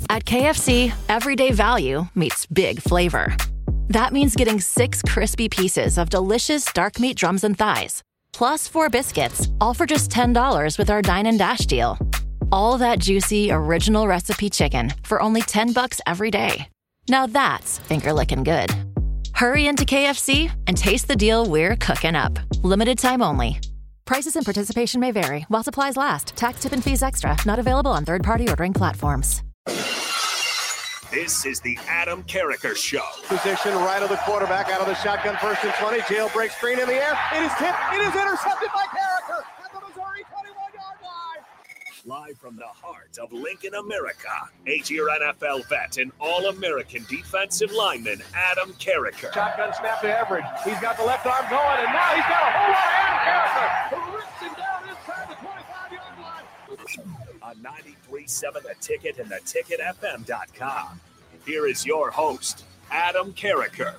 At KFC, everyday value meets big flavor. That means getting 6 crispy pieces of delicious dark meat drums and thighs, plus 4 biscuits, all for just $10 with our Dine and Dash deal. All that juicy, original recipe chicken for only $10 every day. Now that's finger-licking good. Hurry into KFC and taste the deal we're cooking up. Limited time only. Prices and participation may vary while supplies last. Tax, tip, and fees extra. Not available on third-party ordering platforms. This is the Adam Carriker Show. Position right of the quarterback, out of the shotgun, 1st and 20. Jailbreak screen in the air. It is tipped. It is intercepted by Carriker at the Missouri 21-yard line. Live from the heart of Lincoln, America, 8-year NFL vet and All-American defensive lineman Adam Carriker. Shotgun snap to Everidge. He's got the left arm going, and now he's got a whole lot of Adam Carriker, who rips him down inside the 25-yard line. On 93.7 The Ticket and theticketfm.com. Here is your host, Adam Carriker.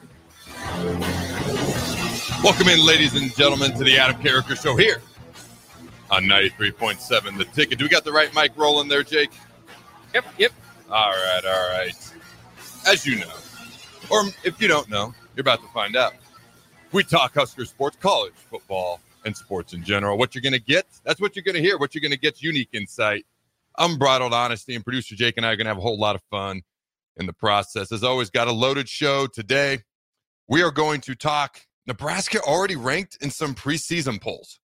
Welcome in, ladies and gentlemen, to the Adam Carriker Show here on 93.7 The Ticket. Do we got the right mic rolling there, Jake? Yep. All right. As you know, or if you don't know, you're about to find out. We talk Husker sports, college football, and sports in general. What you're going to get, that's what you're going to hear. What you're going to get is unique insight, unbridled honesty, and producer Jake and I are going to have a whole lot of fun in the process. As always, got a loaded show today. We are going to talk Nebraska already ranked in some preseason polls.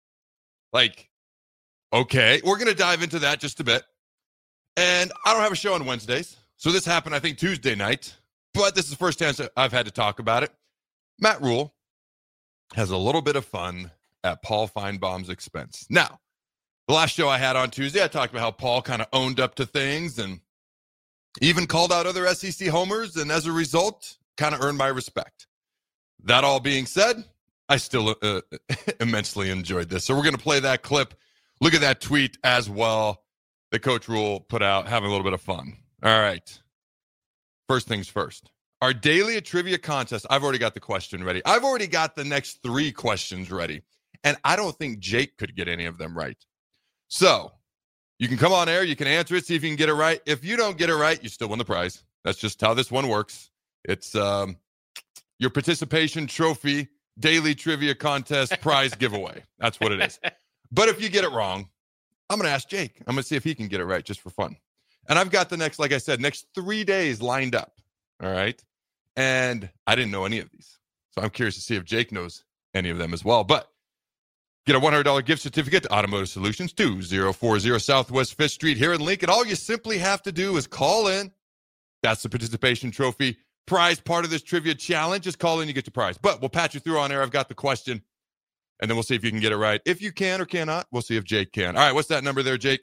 Okay, we're going to dive into that just a bit. And I don't have a show on Wednesdays, so this happened, I think, Tuesday night. But this is the first time I've had to talk about it. Matt Rhule has a little bit of fun at Paul Feinbaum's expense. Now, the last show I had on Tuesday, I talked about how Paul kind of owned up to things and even called out other SEC homers, and as a result, kind of earned my respect. That all being said, I still immensely enjoyed this. So we're going to play that clip. Look at that tweet as well that Coach Rhule put out, having a little bit of fun. All right. First things first. Our daily trivia contest, I've already got the question ready. I've already got the next 3 questions ready. And I don't think Jake could get any of them right. So you can come on air. You can answer it, see if you can get it right. If you don't get it right, you still win the prize. That's just how this one works. It's your participation trophy, daily trivia contest, prize giveaway. That's what it is. But if you get it wrong, I'm going to ask Jake. I'm going to see if he can get it right just for fun. And I've got the next, like I said, next 3 days lined up. All right. And I didn't know any of these. So I'm curious to see if Jake knows any of them as well. But get a $100 gift certificate to Automotive Solutions, 2040 Southwest 5th Street here in Lincoln. All you simply have to do is call in. That's the participation trophy prize part of this trivia challenge. Just call in, you get your prize. But we'll patch you through on air. I've got the question. And then we'll see if you can get it right. If you can or cannot, we'll see if Jake can. All right, what's that number there, Jake?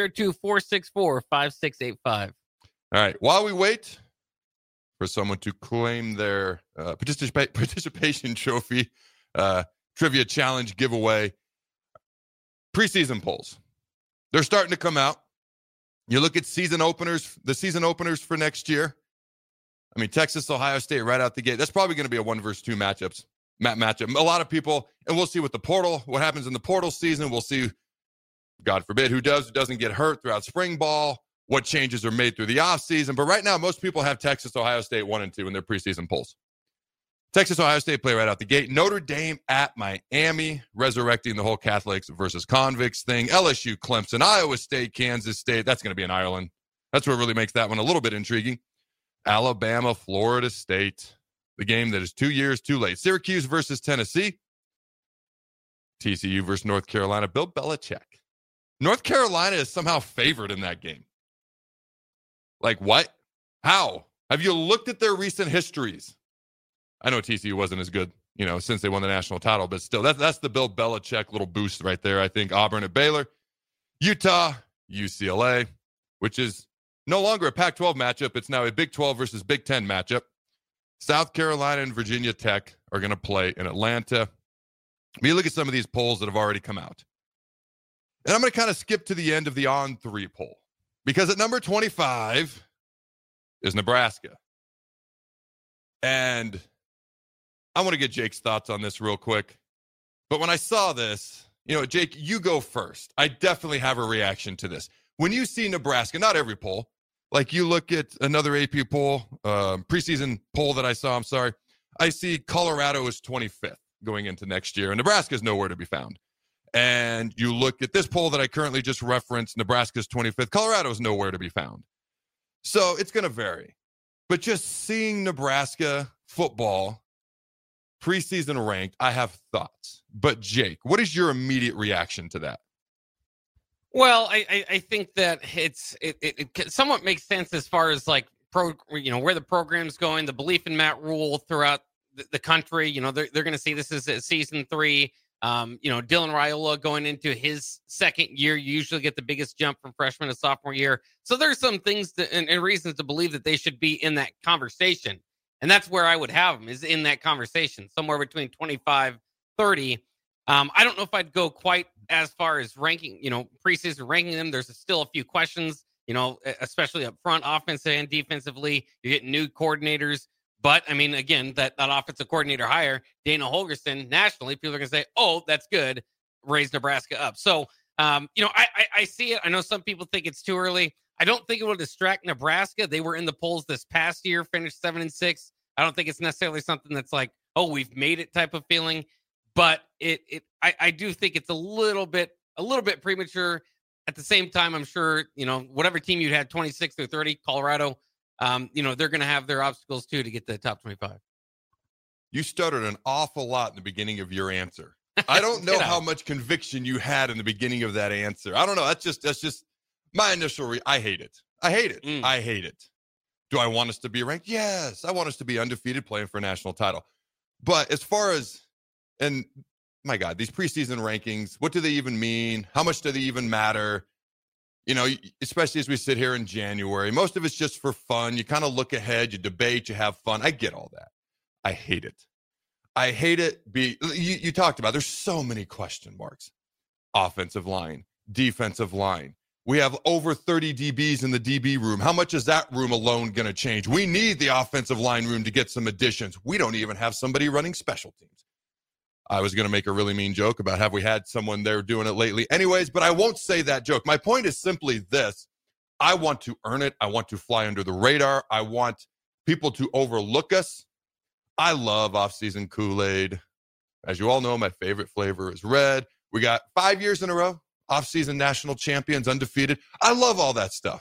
402-464-5685. All right, while we wait for someone to claim their participation trophy, trivia challenge giveaway, preseason polls. They're starting to come out. You look at season openers, the season openers for next year. I mean, Texas, Ohio State right out the gate. That's probably going to be a 1-versus-2 matchup. A lot of people, and we'll see what happens in the portal season. We'll see, God forbid, who doesn't get hurt throughout spring ball, what changes are made through the offseason. But right now, most people have Texas, Ohio State 1 and 2 in their preseason polls. Texas, Ohio State play right out the gate. Notre Dame at Miami, resurrecting the whole Catholics versus convicts thing. LSU, Clemson, Iowa State, Kansas State. That's going to be in Ireland. That's what really makes that one a little bit intriguing. Alabama, Florida State. The game that is 2 years too late. Syracuse versus Tennessee. TCU versus North Carolina. Bill Belichick. North Carolina is somehow favored in that game. Like what? How? Have you looked at their recent histories? I know TCU wasn't as good, since they won the national title, but still, that's the Bill Belichick little boost right there, I think. Auburn at Baylor. Utah, UCLA, which is no longer a Pac-12 matchup. It's now a Big 12 versus Big 10 matchup. South Carolina and Virginia Tech are going to play in Atlanta. I mean, look at some of these polls that have already come out. And I'm going to kind of skip to the end of the On3 poll. Because at number 25 is Nebraska. And I want to get Jake's thoughts on this real quick. But when I saw this, Jake, you go first. I definitely have a reaction to this. When you see Nebraska, not every poll, Like you look at another AP poll, preseason poll that I saw, I see Colorado is 25th going into next year, and Nebraska is nowhere to be found. And you look at this poll that I currently just referenced, Nebraska's 25th, Colorado is nowhere to be found. So it's going to vary. But just seeing Nebraska football preseason ranked, I have thoughts. But Jake, what is your immediate reaction to that? Well, I think that it somewhat makes sense as far as like where the program's going, the belief in Matt Rule throughout the country. They're going to see this as season 3. Dylan Raiola going into his second year, you usually get the biggest jump from freshman to sophomore year. So there's some things and reasons to believe that they should be in that conversation. And that's where I would have them, is in that conversation, somewhere between 25, 30. I don't know if I'd go quite as far as ranking, preseason ranking them. There's still a few questions, especially up front, offensive and defensively. You're getting new coordinators. But, I mean, again, that offensive coordinator hire, Dana Holgorsen, nationally, people are going to say, oh, that's good, raise Nebraska up. So, I see it. I know some people think it's too early. I don't think it will distract Nebraska. They were in the polls this past year, finished 7-6. I don't think it's necessarily something that's like, oh, we've made it type of feeling. But I do think it's a little bit premature. At the same time, I'm sure, whatever team you'd had 26 through 30, Colorado, they're going to have their obstacles too to get to the top 25. You stuttered an awful lot in the beginning of your answer. I don't know how much conviction you had in the beginning of that answer. I don't know. That's just my initial I hate it. I hate it. I hate it. Do I want us to be ranked? Yes. I want us to be undefeated, playing for a national title. But as far as, and my God, these preseason rankings, what do they even mean? How much do they even matter? Especially as we sit here in January, most of it's just for fun. You kind of look ahead, you debate, you have fun. I get all that. I hate it. I hate it. You talked about, there's so many question marks. Offensive line, defensive line. We have over 30 DBs in the DB room. How much is that room alone going to change? We need the offensive line room to get some additions. We don't even have somebody running special teams. I was going to make a really mean joke about have we had someone there doing it lately. Anyways, but I won't say that joke. My point is simply this. I want to earn it. I want to fly under the radar. I want people to overlook us. I love off-season Kool-Aid. As you all know, my favorite flavor is red. We got 5 years in a row, off-season national champions, undefeated. I love all that stuff.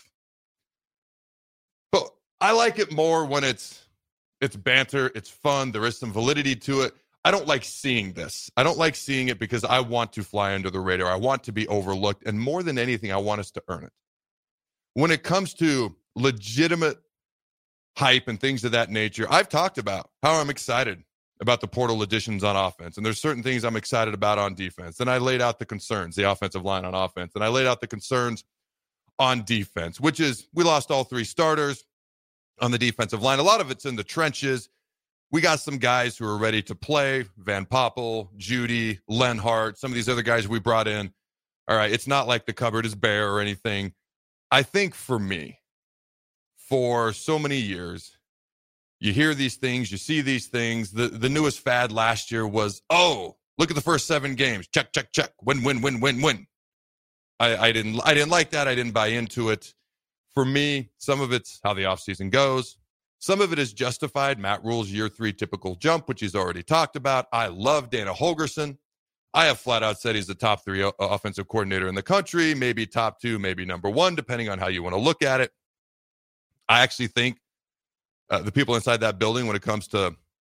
But I like it more when it's banter, it's fun, there is some validity to it. I don't like seeing this. I don't like seeing it because I want to fly under the radar. I want to be overlooked. And more than anything, I want us to earn it. When it comes to legitimate hype and things of that nature, I've talked about how I'm excited about the portal additions on offense. And there's certain things I'm excited about on defense. And I laid out the concerns, the offensive line on offense. And I laid out the concerns on defense, which is we lost all 3 starters on the defensive line. A lot of it's in the trenches. We got some guys who are ready to play, Van Poppel, Judy, Lenhart, some of these other guys we brought in. All right, it's not like the cupboard is bare or anything. I think for me, for so many years, you hear these things, you see these things. The newest fad last year was, oh, look at the first 7 games. Check, check, check. Win, win, win, win, win. I didn't like that. I didn't buy into it. For me, some of it's how the offseason goes. Some of it is justified. Matt Rule's year 3 typical jump, which he's already talked about. I love Dana Holgorsen. I have flat out said he's the top 3 offensive coordinator in the country, maybe top 2, maybe number 1, depending on how you want to look at it. I actually think the people inside that building, when it comes to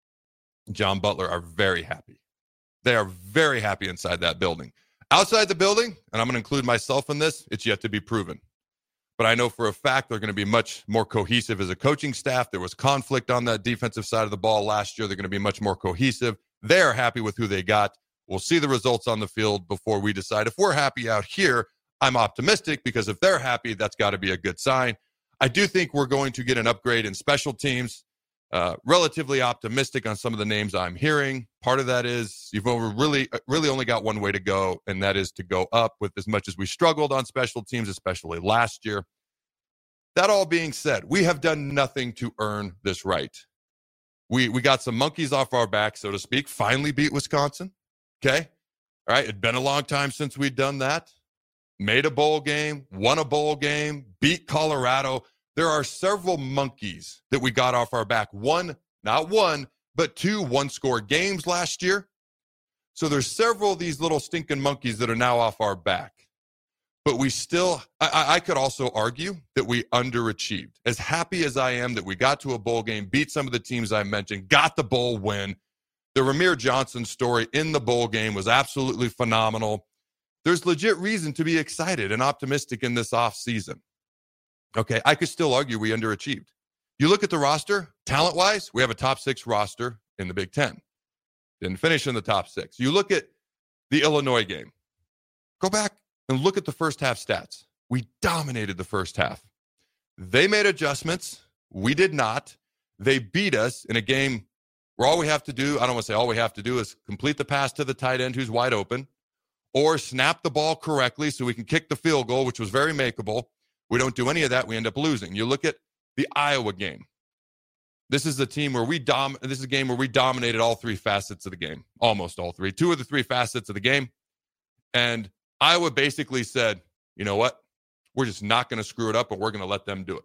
John Butler, are very happy. They are very happy inside that building. Outside the building, and I'm going to include myself in this, it's yet to be proven. But I know for a fact they're going to be much more cohesive as a coaching staff. There was conflict on that defensive side of the ball last year. They're going to be much more cohesive. They're happy with who they got. We'll see the results on the field before we decide. If we're happy out here, I'm optimistic because if they're happy, that's got to be a good sign. I do think we're going to get an upgrade in special teams. Relatively optimistic on some of the names I'm hearing. Part of that is you've really only got one way to go, and that is to go up. With as much as we struggled on special teams, especially last year. That all being said, we have done nothing to earn this right. We got some monkeys off our back, so to speak, finally beat Wisconsin. Okay? All right, it'd been a long time since we'd done that. Made a bowl game, won a bowl game, beat Colorado. there are several monkeys that we got off our back. Not one, but 2 one-score games last year. So there's several of these little stinking monkeys that are now off our back. But we still, I could also argue that we underachieved. As happy as I am that we got to a bowl game, beat some of the teams I mentioned, got the bowl win. The Ramir Johnson story in the bowl game was absolutely phenomenal. There's legit reason to be excited and optimistic in this offseason. Okay, I could still argue we underachieved. You look at the roster, talent-wise, we have a top 6 roster in the Big Ten. Didn't finish in the top 6. You look at the Illinois game. Go back and look at the first half stats. We dominated the first half. They made adjustments. We did not. They beat us in a game where all we have to do, I don't want to say all we have to do, is complete the pass to the tight end who's wide open, or snap the ball correctly so we can kick the field goal, which was very makeable. We don't do any of that. We end up losing. You look at the Iowa game. This is a team where this is a game where we dominated all 3 facets of the game, almost all 3. 2 of the 3 facets of the game. And Iowa basically said, you know what? We're just not going to screw it up, but we're going to let them do it.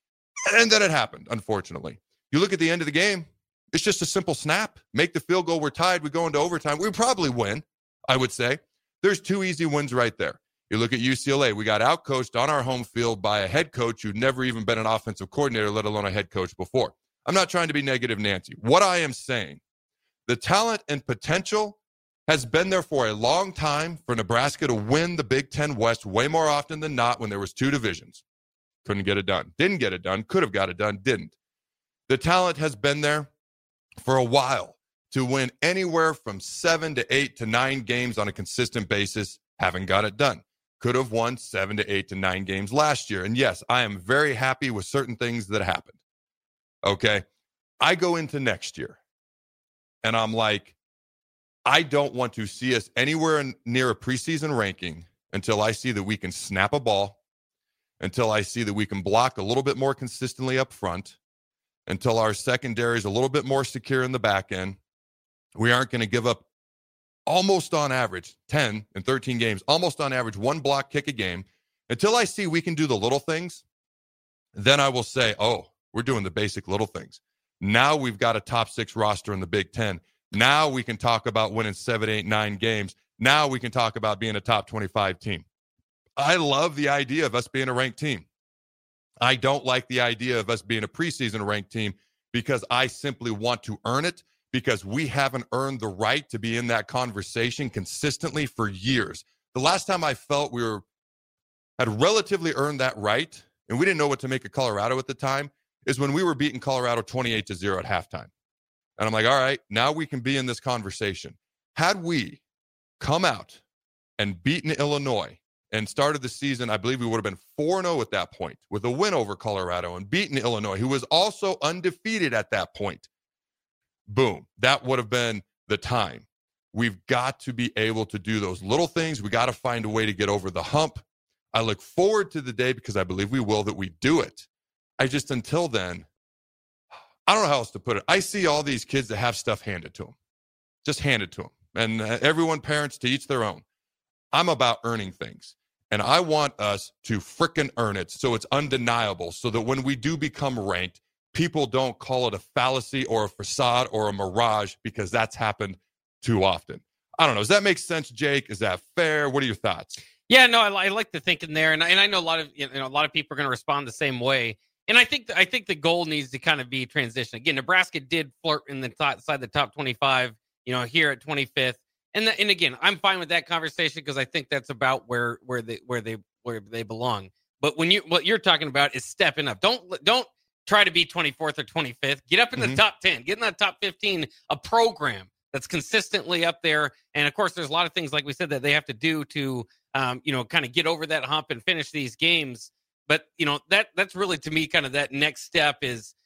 And then it happened, unfortunately. You look at the end of the game, it's just a simple snap. Make the field goal. We're tied. We go into overtime. We probably win, I would say. There's 2 easy wins right there. You look at UCLA. We got outcoached on our home field by a head coach who'd never even been an offensive coordinator, let alone a head coach before. I'm not trying to be negative, Nancy. What I am saying, the talent and potential has been there for a long time for Nebraska to win the Big Ten West way more often than not when there was 2 divisions. Couldn't get it done. Didn't get it done. Could have got it done. Didn't. The talent has been there for a while to win anywhere from 7 to 8 to 9 games on a consistent basis. Haven't got it done. Could have won 7 to 8 to 9 games last year. And yes, I am very happy with certain things that happened. Okay. I go into next year and I'm like, I don't want to see us anywhere near a preseason ranking until I see that we can snap a ball, until I see that we can block a little bit more consistently up front, until our secondary is a little bit more secure in the back end. We aren't going to give up almost on average 10 and 13 games, almost on average 1 block kick a game. Until I see we can do the little things, then I will say, oh, we're doing the basic little things. Now we've got a top 6 roster in the Big Ten. Now we can talk about winning 7, 8, 9 games. Now we can talk about being a top 25 team. I love the idea of us being a ranked team. I don't like the idea of us being a preseason ranked team because I simply want to earn it, because we haven't earned the right to be in that conversation consistently for years. The last time I felt we had relatively earned that right, and we didn't know what to make of Colorado at the time, is when we were beating Colorado 28-0 at halftime. And I'm like, all right, now we can be in this conversation. Had we come out and beaten Illinois and started the season, I believe we would have been 4-0 at that point with a win over Colorado and beaten Illinois, who was also undefeated at that point. Boom. That would have been the time. We've got to be able to do those little things. We got to find a way to get over the hump. I look forward to the day, because I believe we will, that we do it. Until then, I don't know how else to put it. I see all these kids that have stuff handed to them. Just handed to them. And everyone, parents, to each their own. I'm about earning things. And I want us to frickin' earn it so it's undeniable, so that when we do become ranked, people don't call it a fallacy or a facade or a mirage, because that's happened too often. I don't know. Does that make sense, Jake? Is that fair? What are your thoughts? Yeah, no, I like the thinking there, and I know a lot of people are going to respond the same way. And I think the goal needs to kind of be transition. Again, Nebraska did flirt in the inside the top 25, here at 25th. And again, I'm fine with that conversation, because I think that's about where they belong. But what you're talking about is stepping up. Don't try to be 24th or 25th. Get up in the top 10. Get in that top 15. A program that's consistently up there. And of course, there's a lot of things, like we said, that they have to do to kind of get over that hump and finish these games. But, that's really, to me, kind of that next step is,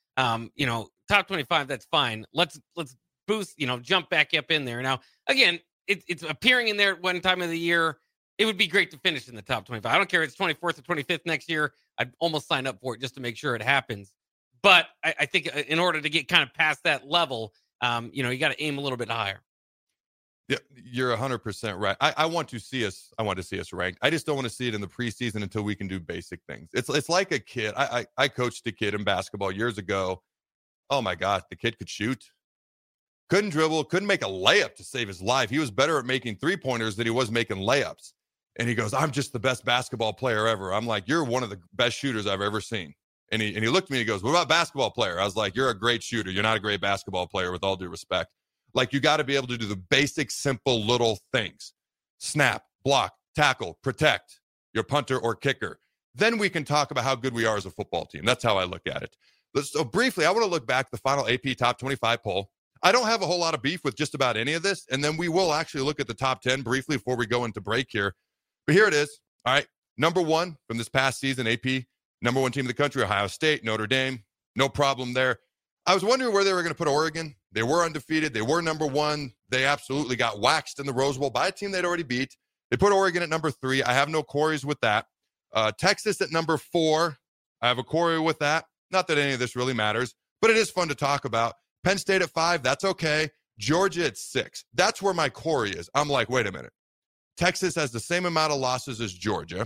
top 25, that's fine. Let's boost, jump back up in there. Now, again, it's appearing in there at one time of the year. It would be great to finish in the top 25. I don't care if it's 24th or 25th next year. I'd almost sign up for it just to make sure it happens. But I think in order to get kind of past that level, you got to aim a little bit higher. Yeah, you're 100% right. I want to see us ranked. I just don't want to see it in the preseason until we can do basic things. It's like a kid. I coached a kid in basketball years ago. Oh my God, the kid could shoot. Couldn't dribble, couldn't make a layup to save his life. He was better at making three-pointers than he was making layups. And he goes, I'm just the best basketball player ever. I'm like, you're one of the best shooters I've ever seen. And he looked at me and he goes, what about basketball player? I was like, you're a great shooter. You're not a great basketball player, with all due respect. Like, you got to be able to do the basic, simple little things. Snap, block, tackle, protect your punter or kicker. Then we can talk about how good we are as a football team. That's how I look at it. So briefly, I want to look back at the final AP Top 25 poll. I don't have a whole lot of beef with just about any of this, and then we will actually look at the top 10 briefly before we go into break here. But here it is. All right, number one from this past season, AP, number one team in the country, Ohio State, Notre Dame. No problem there. I was wondering where they were going to put Oregon. They were undefeated. They were number one. They absolutely got waxed in the Rose Bowl by a team they'd already beat. They put Oregon at number 3. I have no quarries with that. Texas at number 4. I have a quarry with that. Not that any of this really matters, but it is fun to talk about. Penn State at 5, that's okay. Georgia at 6. That's where my quarry is. I'm like, wait a minute. Texas has the same amount of losses as Georgia,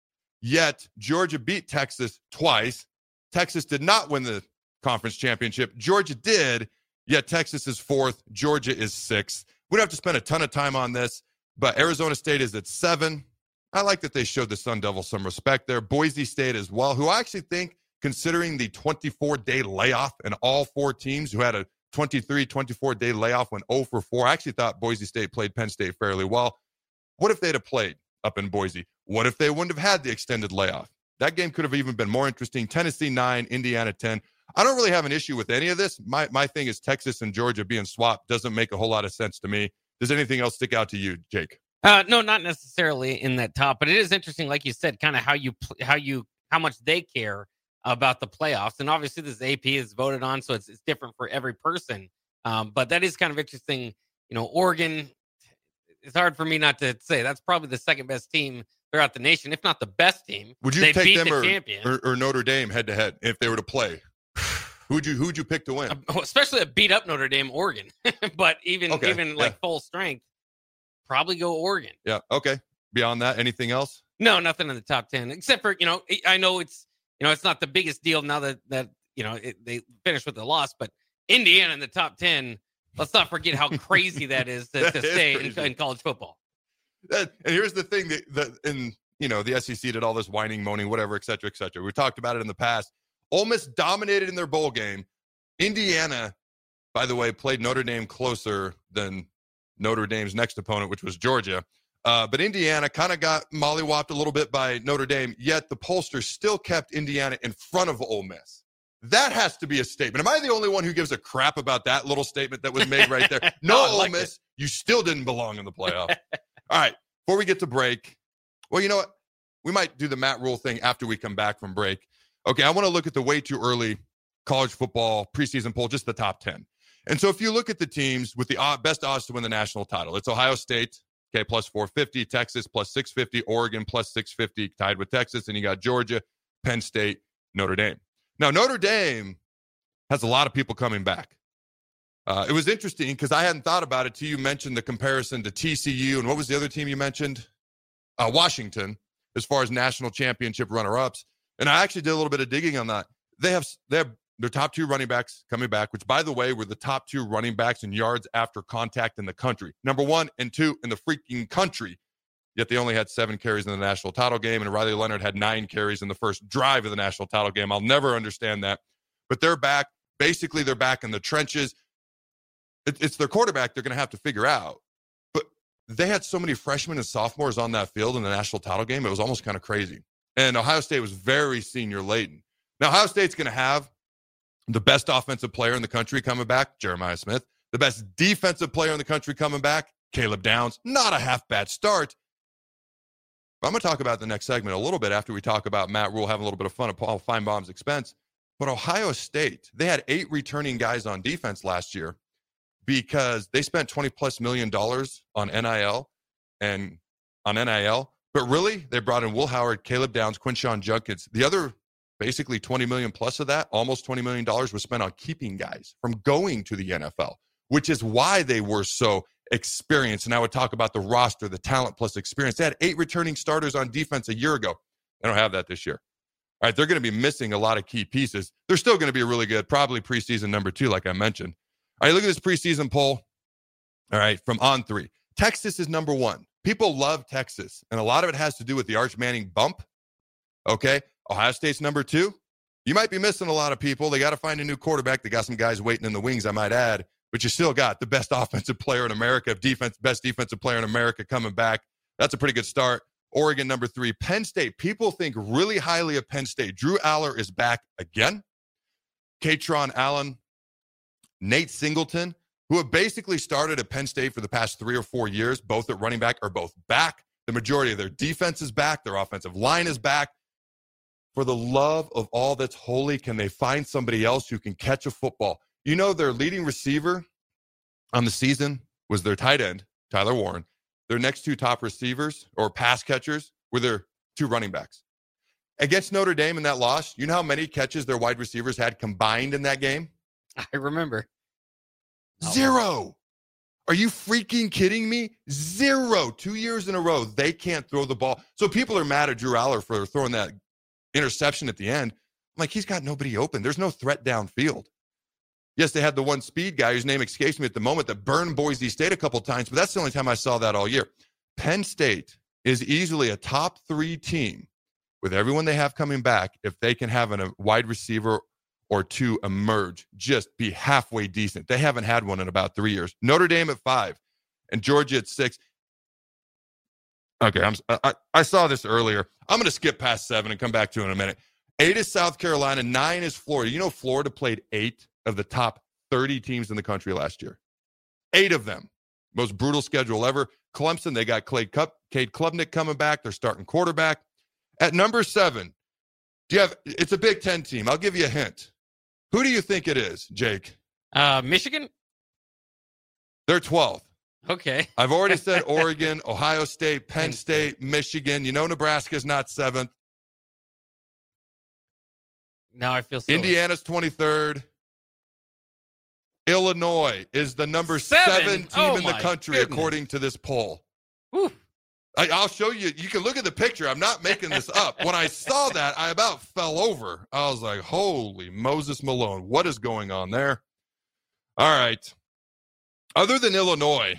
yet Georgia beat Texas twice. Texas did not win the conference championship. Georgia did, yet Texas is 4th. Georgia is 6th. We don't have to spend a ton of time on this, but Arizona State is at 7. I like that they showed the Sun Devils some respect there. Boise State as well, who I actually think, considering the 24-day layoff and all 4 teams who had a 24-day layoff went 0 for 4. I actually thought Boise State played Penn State fairly well. What if they'd have played up in Boise? What if they wouldn't have had the extended layoff? That game could have even been more interesting. Tennessee 9, Indiana 10. I don't really have an issue with any of this. My thing is Texas and Georgia being swapped doesn't make a whole lot of sense to me. Does anything else stick out to you, Jake? No, not necessarily in that top, but it is interesting, like you said, kind of how much they care about the playoffs. And obviously this AP is voted on, so it's different for every person. But that is kind of interesting. You know, Oregon, it's hard for me not to say that's probably the second best team throughout the nation, if not the best team. Would you take them or Notre Dame head to head if they were to play? Who'd you pick to win? Especially a beat up Notre Dame, Oregon. But even like full strength, probably go Oregon. Yeah. Okay. Beyond that, anything else? No, nothing in the top 10, except for, I know it's not the biggest deal now that they finished with the loss, but Indiana in the top 10, let's not forget how crazy that is to stay in college football. And here's the thing the SEC did all this whining, moaning, whatever, et cetera, et cetera. We talked about it in the past. Ole Miss dominated in their bowl game. Indiana, by the way, played Notre Dame closer than Notre Dame's next opponent, which was Georgia. But Indiana kind of got mollywopped a little bit by Notre Dame, yet the pollsters still kept Indiana in front of Ole Miss. That has to be a statement. Am I the only one who gives a crap about that little statement that was made right there? No, Ole Miss, you still didn't belong in the playoff. All right, before we get to break, well, you know what? We might do the Matt Rule thing after we come back from break. Okay, I want to look at the way too early college football preseason poll, just the top 10. And so if you look at the teams with the best odds to win the national title, it's Ohio State, okay, plus 450, Texas plus 650, Oregon plus 650, tied with Texas, and you got Georgia, Penn State, Notre Dame. Now, Notre Dame has a lot of people coming back. It was interesting because I hadn't thought about it till you mentioned the comparison to TCU, and what was the other team you mentioned? Washington, as far as national championship runner-ups. And I actually did a little bit of digging on that. They have their top 2 running backs coming back, which, by the way, were the top 2 running backs in yards after contact in the country. Number 1 and 2 in the freaking country. Yet they only had 7 carries in the national title game, and Riley Leonard had 9 carries in the first drive of the national title game. I'll never understand that. But they're back. Basically, they're back in the trenches. It's their quarterback they're going to have to figure out. But they had so many freshmen and sophomores on that field in the national title game, it was almost kind of crazy. And Ohio State was very senior-laden. Now, Ohio State's going to have the best offensive player in the country coming back, Jeremiah Smith. The best defensive player in the country coming back, Caleb Downs. Not a half-bad start. But I'm going to talk about the next segment a little bit after we talk about Matt Rule having a little bit of fun at Paul Feinbaum's expense. But Ohio State, they had 8 returning guys on defense last year because they spent $20+ million on NIL and on NIL. But really, they brought in Will Howard, Caleb Downs, Quinshon Judkins. The other basically $20 million plus of that, almost $20 million was spent on keeping guys from going to the NFL, which is why they were so experience. And I would talk about the roster, the talent plus experience. They had 8 returning starters on defense a year ago. They don't have that this year. All right, they're going to be missing a lot of key pieces. They're still going to be really good, probably preseason number 2, like I mentioned. All right, look at this preseason poll. All right, from On3. Texas is number 1. People love Texas, and a lot of it has to do with the Arch Manning bump. Okay, Ohio State's number 2. You might be missing a lot of people. They got to find a new quarterback. They got some guys waiting in the wings, I might add. But you still got the best offensive player in America, best defensive player in America coming back. That's a pretty good start. Oregon, number 3. Penn State. People think really highly of Penn State. Drew Aller is back again. Katron Allen, Nate Singleton, who have basically started at Penn State for the past 3 or 4 years, both at running back, are both back. The majority of their defense is back. Their offensive line is back. For the love of all that's holy, can they find somebody else who can catch a football? You know, their leading receiver on the season was their tight end, Tyler Warren. Their next 2 top receivers or pass catchers were their 2 running backs. Against Notre Dame in that loss, you know how many catches their wide receivers had combined in that game? I remember. 0. Are you freaking kidding me? 0. 2 years in a row, they can't throw the ball. So people are mad at Drew Aller for throwing that interception at the end. I'm like, he's got nobody open. There's no threat downfield. Yes, they had the one speed guy whose name escapes me at the moment that burned Boise State a couple times, but that's the only time I saw that all year. Penn State is easily a top 3 team with everyone they have coming back if they can have a wide receiver or 2 emerge, just be halfway decent. They haven't had one in about 3 years. Notre Dame at 5 and Georgia at 6. Okay, I saw this earlier. I'm going to skip past 7 and come back to it in a minute. 8 is South Carolina, 9 is Florida. You know Florida played 8 of the top 30 teams in the country last year. 8 of them. Most brutal schedule ever. Clemson, they got Cade Klubnik coming back. They're starting quarterback. At number 7, it's a Big Ten team. I'll give you a hint. Who do you think it is, Jake? Michigan? They're 12th. Okay. I've already said Oregon, Ohio State, Penn State, Michigan. You know Nebraska's not 7th. Now I feel silly. Indiana's 23rd. Illinois is the number 7 team in the country, according to this poll. I'll show you. You can look at the picture. I'm not making this up. When I saw that, I about fell over. I was like, holy Moses Malone. What is going on there? All right. Other than Illinois,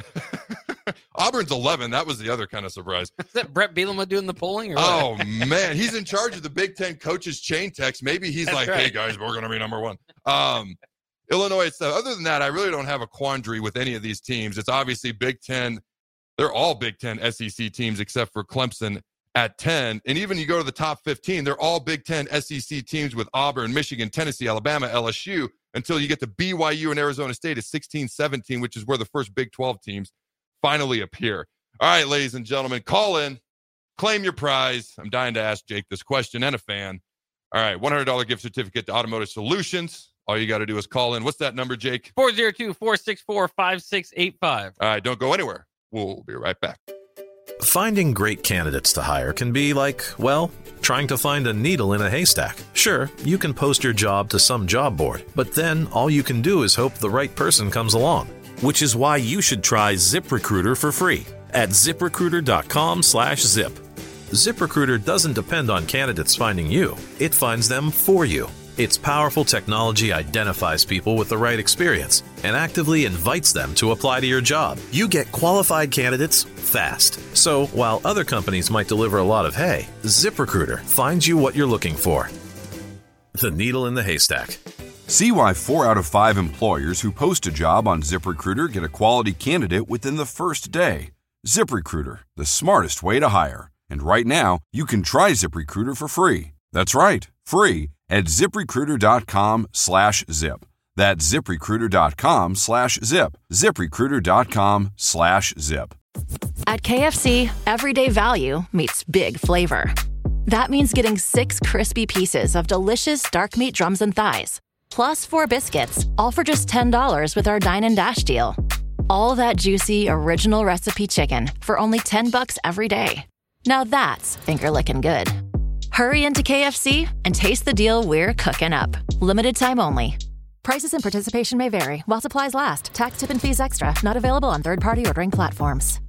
Auburn's 11. That was the other kind of surprise. Is that Brett Bielema doing the polling? Or oh, man. He's in charge of the Big Ten coaches chain text. Maybe he's right. Hey, guys, we're going to be number 1. Illinois, other than that, I really don't have a quandary with any of these teams. It's obviously Big Ten. They're all Big Ten SEC teams except for Clemson at 10. And even you go to the top 15, they're all Big Ten SEC teams with Auburn, Michigan, Tennessee, Alabama, LSU, until you get to BYU and Arizona State at 16, 17, which is where the first Big 12 teams finally appear. All right, ladies and gentlemen, call in, claim your prize. I'm dying to ask Jake this question and a fan. All right, $100 gift certificate to Automotive Solutions. All you got to do is call in. What's that number, Jake? 402-464-5685. All right, don't go anywhere. We'll be right back. Finding great candidates to hire can be like, well, trying to find a needle in a haystack. Sure, you can post your job to some job board, but then all you can do is hope the right person comes along. Which is why you should try ZipRecruiter for free at ZipRecruiter.com/zip. ZipRecruiter doesn't depend on candidates finding you. It finds them for you. Its powerful technology identifies people with the right experience and actively invites them to apply to your job. You get qualified candidates fast. So while other companies might deliver a lot of hay, ZipRecruiter finds you what you're looking for. The needle in the haystack. See why 4 out of 5 employers who post a job on ZipRecruiter get a quality candidate within the first day. ZipRecruiter, the smartest way to hire. And right now, you can try ZipRecruiter for free. That's right, free at ZipRecruiter.com/zip. That's ZipRecruiter.com/zip. ZipRecruiter.com/zip. At KFC, everyday value meets big flavor. That means getting 6 crispy pieces of delicious dark meat drums and thighs, plus 4 biscuits, all for just $10 with our Dine and Dash deal. All that juicy, original recipe chicken for only $10 every day. Now that's finger-licking good. Hurry into KFC and taste the deal we're cooking up. Limited time only. Prices and participation may vary. While supplies last, tax, tip, and fees extra. Not available on third-party ordering platforms.